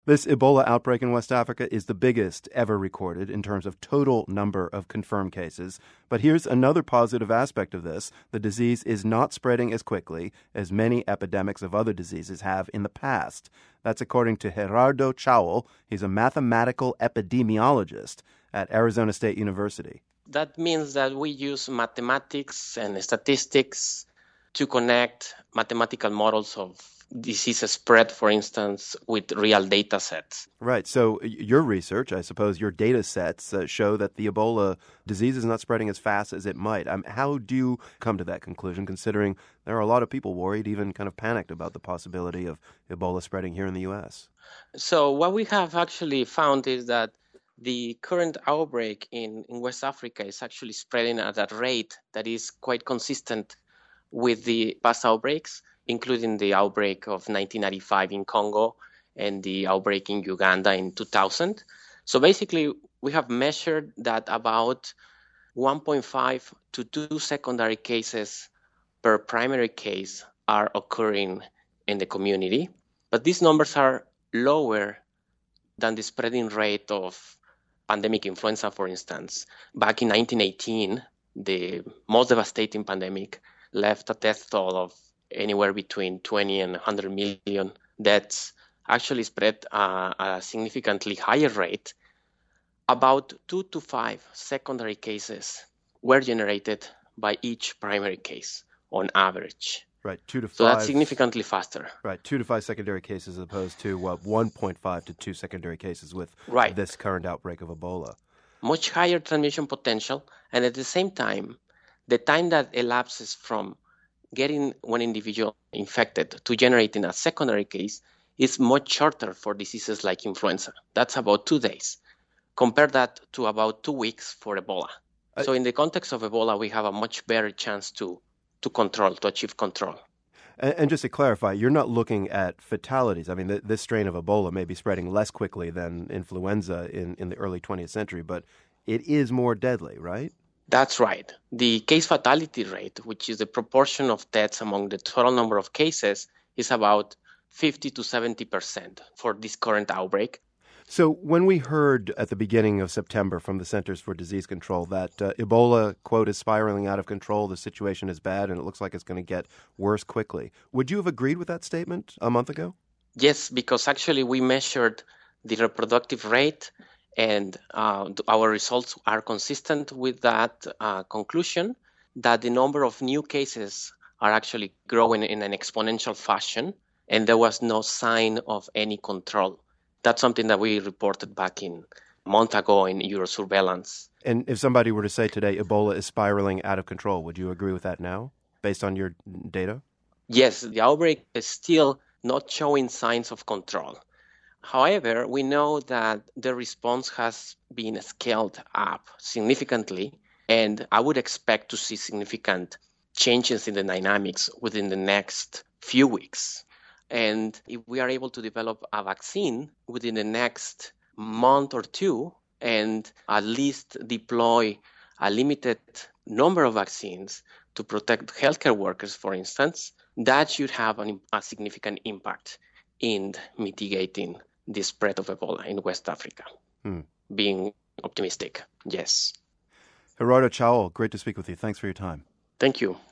This Ebola outbreak in West Africa is the biggest ever recorded in terms of total number of confirmed cases. But here's another positive aspect of this. The disease is not spreading as quickly as many epidemics of other diseases have in the past. That's according to Gerardo Chowell. He's a mathematical epidemiologist at Arizona State University. That means that we use mathematics and statistics to connect mathematical models of disease spread, for instance, with real data sets. Right. So your research, I suppose your data sets show that the Ebola disease is not spreading as fast as it might. How do you come to that conclusion, considering there are a lot of people worried, even kind of panicked about the possibility of Ebola spreading here in the U.S.? So what we have actually found is that the current outbreak in West Africa is actually spreading at a rate that is quite consistent with the past outbreaks, including the outbreak of 1995 in Congo and the outbreak in Uganda in 2000. So basically, we have measured that about 1.5 to 2 secondary cases per primary case are occurring in the community. But these numbers are lower than the spreading rate of pandemic influenza, for instance. Back in 1918, the most devastating pandemic left a death toll of anywhere between 20 and 100 million deaths, actually spread at a significantly higher rate. About 2 to 5 secondary cases were generated by each primary case on average. Right, 2 to 5. So that's significantly faster. Right, 2 to 5 secondary cases as opposed to 1.5 to 2 secondary cases with this current outbreak of Ebola. Much higher transmission potential, and at the same time, the time that elapses from getting one individual infected to generating a secondary case is much shorter for diseases like influenza. That's about 2 days. Compare that to about 2 weeks for Ebola. So in the context of Ebola, we have a much better chance to achieve control. And just to clarify, you're not looking at fatalities. I mean, this strain of Ebola may be spreading less quickly than influenza in the early 20th century, but it is more deadly, right? That's right. The case fatality rate, which is the proportion of deaths among the total number of cases, is about 50 to 70% for this current outbreak. So when we heard at the beginning of September from the Centers for Disease Control that Ebola, quote, is spiraling out of control, the situation is bad, and it looks like it's going to get worse quickly, would you have agreed with that statement a month ago? Yes, because actually we measured the reproductive rate, and our results are consistent with that conclusion that the number of new cases are actually growing in an exponential fashion, and there was no sign of any control. That's something that we reported back a month ago in Eurosurveillance. And if somebody were to say today Ebola is spiraling out of control, would you agree with that now, based on your data? Yes, the outbreak is still not showing signs of control. However, we know that the response has been scaled up significantly, and I would expect to see significant changes in the dynamics within the next few weeks. And if we are able to develop a vaccine within the next month or two, and at least deploy a limited number of vaccines to protect healthcare workers, for instance, that should have a significant impact in mitigating the spread of Ebola in West Africa. Being optimistic, yes. Gerardo Chowell, great to speak with you. Thanks for your time. Thank you.